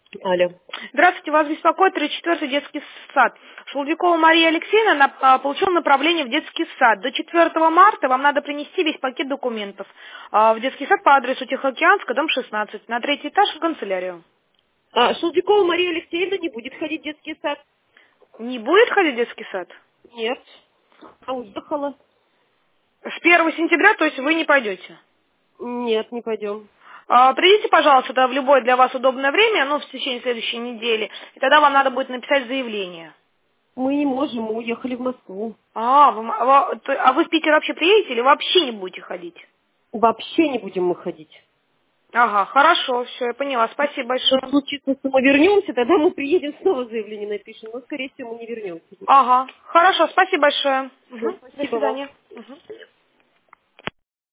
Алло. Здравствуйте, вас беспокоит 34-й детский сад. Шелдякова Мария Алексеевна получила направление в детский сад. До 4 марта вам надо принести весь пакет документов в детский сад по адресу Тихоокеанска, дом 16, на 3-й этаж в канцелярию. Шелдякова Мария Алексеевна не будет ходить в детский сад? Не будет ходить в детский сад? Нет. А уехала? С 1 сентября, то есть вы не пойдете? Нет, не пойдем. Придите, пожалуйста, в любое для вас удобное время, в течение следующей недели, и тогда вам надо будет написать заявление. Мы не можем, мы уехали в Москву. Вы в Питер вообще приедете или вообще не будете ходить? Вообще не будем мы ходить. Ага, хорошо, все, я поняла. Спасибо большое. Что случится, что мы вернемся, тогда мы приедем, снова заявление напишем. Но, скорее всего, мы не вернемся. Ага, хорошо, спасибо большое. Всё, Мгм, до спасибо вам. свидания. Мгм.